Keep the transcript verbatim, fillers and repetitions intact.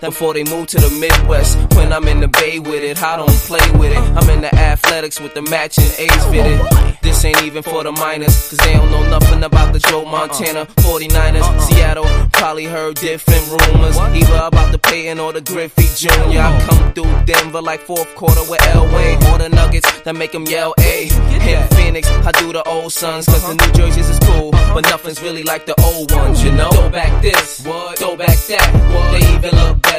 before they move to the Midwest. When I'm in the Bay with it, I don't play with it. I'm in the athletics with the matching A's fitted. This ain't even for the minors, cause they don't know nothing about the Joe Montana forty-niners. Seattle probably heard different rumors, either about the Peyton or the Griffey Junior I come through Denver like fourth quarter with Elway, or the Nuggets that make them yell A. Hit Phoenix, I do the old Suns, cause the New Jerseys is cool, but nothing's really like the old ones, you know. Throw back this, throw back that, they even look better